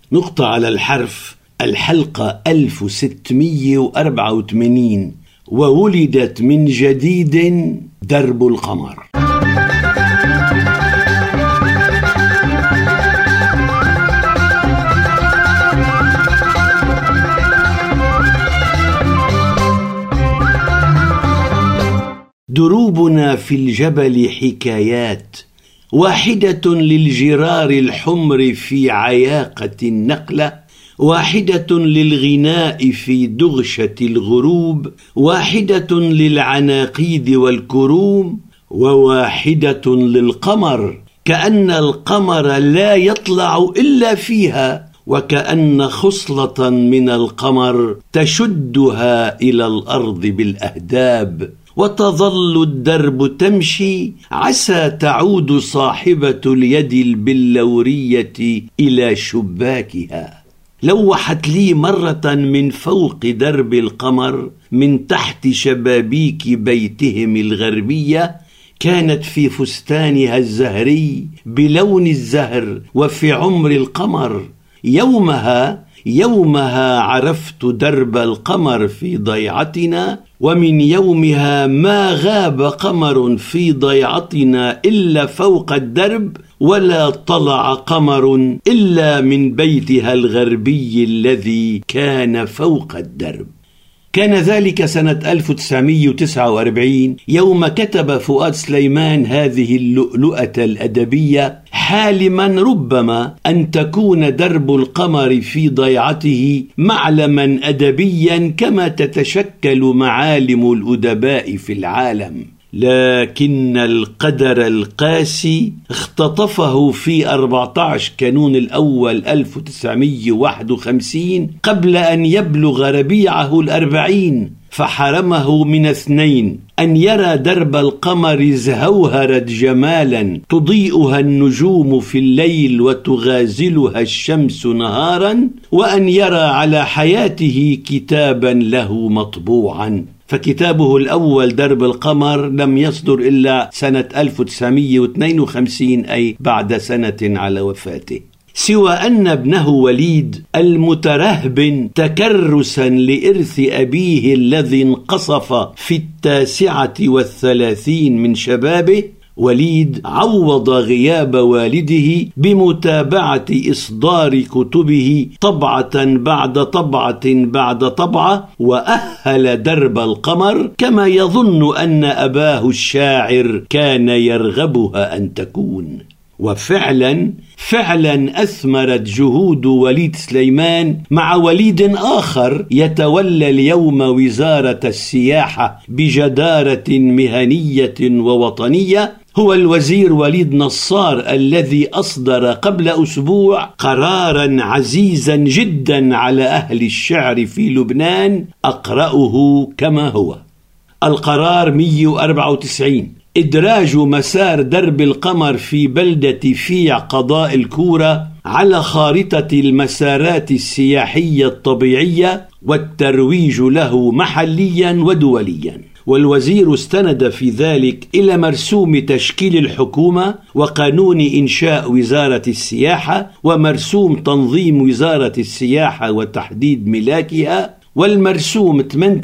نقطة على الحرف. الحلقة 1684، وولدت من جديد درب القمر. دروبنا في الجبل حكايات، واحدة للجرار الحمر في عياقة النقلة، واحدة للغناء في دغشة الغروب، واحدة للعناقيد والكروم، وواحدة للقمر، كأن القمر لا يطلع إلا فيها، وكأن خصلة من القمر تشدها إلى الأرض بالأهداب. وتظل الدرب تمشي، عسى تعود صاحبة اليد البلورية إلى شباكها. لوحت لي مرة من فوق درب القمر، من تحت شبابيك بيتهم الغربية، كانت في فستانها الزهري بلون الزهر وفي عمر القمر. يومها عرفت درب القمر في ضيعتنا، ومن يومها ما غاب قمر في ضيعتنا إلا فوق الدرب، ولا طلع قمر إلا من بيتها الغربي الذي كان فوق الدرب. كان ذلك سنة 1949 يوم كتب فؤاد سليمان هذه اللؤلؤة الأدبية، حالما ربما أن تكون درب القمر في ضيعته معلما أدبيا كما تتشكل معالم الأدباء في العالم. لكن القدر القاسي اختطفه في 14 كانون الأول 1951 قبل أن يبلغ ربيعه 40، فحرمه من 2: أن يرى درب القمر زهوهرة جمالا تضيئها النجوم في الليل وتغازلها الشمس نهارا، وأن يرى على حياته كتابا له مطبوعا. فكتابه الأول درب القمر لم يصدر إلا سنة 1952، أي بعد سنة على وفاته. سوى أن ابنه وليد المترهبن تكرسا لإرث أبيه الذي انقصف في 39 من شبابه، وليد عوض غياب والده بمتابعة إصدار كتبه طبعة بعد طبعة بعد طبعة، وأهل درب القمر كما يظن أن أباه الشاعر كان يرغبها أن تكون. وفعلا أثمرت جهود وليد سليمان مع وليد آخر يتولى اليوم وزارة السياحة بجدارة مهنية ووطنية، هو الوزير وليد نصار، الذي أصدر قبل أسبوع قرارا عزيزا جدا على أهل الشعر في لبنان، أقرأه كما هو. القرار 194: إدراج مسار درب القمر في بلدة فيع قضاء الكورة على خارطة المسارات السياحية الطبيعية، والترويج له محليا ودوليا. والوزير استند في ذلك إلى مرسوم تشكيل الحكومة، وقانون إنشاء وزارة السياحة، ومرسوم تنظيم وزارة السياحة وتحديد ملاكها، والمرسوم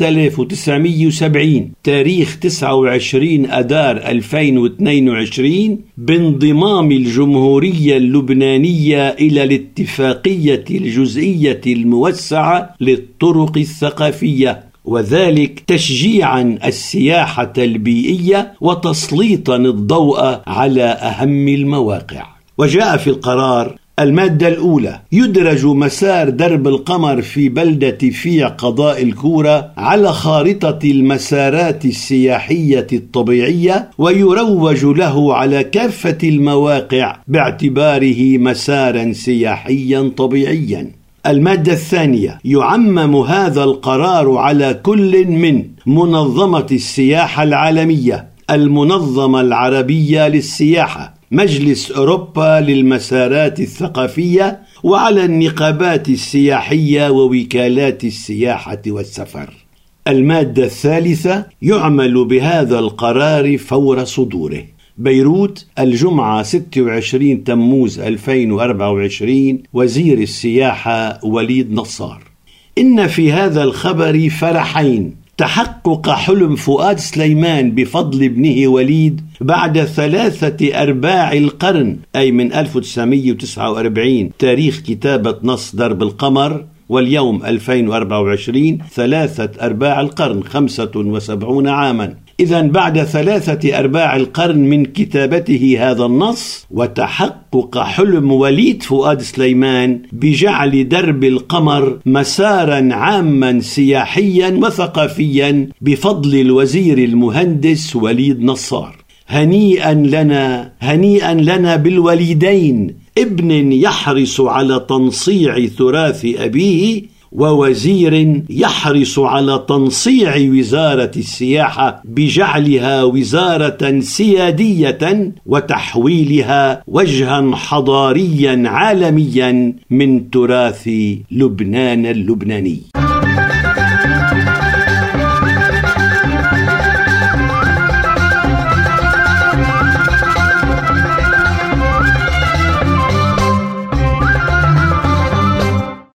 8970 تاريخ 29 أدار 2022 بانضمام الجمهورية اللبنانية إلى الاتفاقية الجزئية الموسعة للطرق الثقافية، وذلك تشجيعا السياحة البيئية وتسليطا الضوء على أهم المواقع. وجاء في القرار المادة الأولى: يدرج مسار درب القمر في بلدة فيع قضاء الكورة على خارطة المسارات السياحية الطبيعية، ويروج له على كافة المواقع باعتباره مسارا سياحيا طبيعيا. المادة الثانية: يعمم هذا القرار على كل من منظمة السياحة العالمية، المنظمة العربية للسياحة، مجلس أوروبا للمسارات الثقافية، وعلى النقابات السياحية ووكالات السياحة والسفر. المادة الثالثة: يعمل بهذا القرار فور صدوره. بيروت الجمعة 26 تموز 2024. وزير السياحة وليد نصار. إن في هذا الخبر فرحين: تحقق حلم فؤاد سليمان بفضل ابنه وليد بعد 3/4 القرن، أي من 1949 تاريخ كتابة نص درب القمر، واليوم 2024 3/4 القرن 75 عاما. إذن بعد 3/4 القرن من كتابته هذا النص، وتحقق حلم وليد فؤاد سليمان بجعل درب القمر مسارا عاما سياحيا وثقافيا بفضل الوزير المهندس وليد نصار. هنيئا لنا، هنيئا لنا بالوليدين، ابن يحرص على تنصيع تراث أبيه، ووزير يحرص على تنصيع وزارة السياحة بجعلها وزارة سيادية وتحويلها وجها حضاريا عالميا من تراث لبنان اللبناني.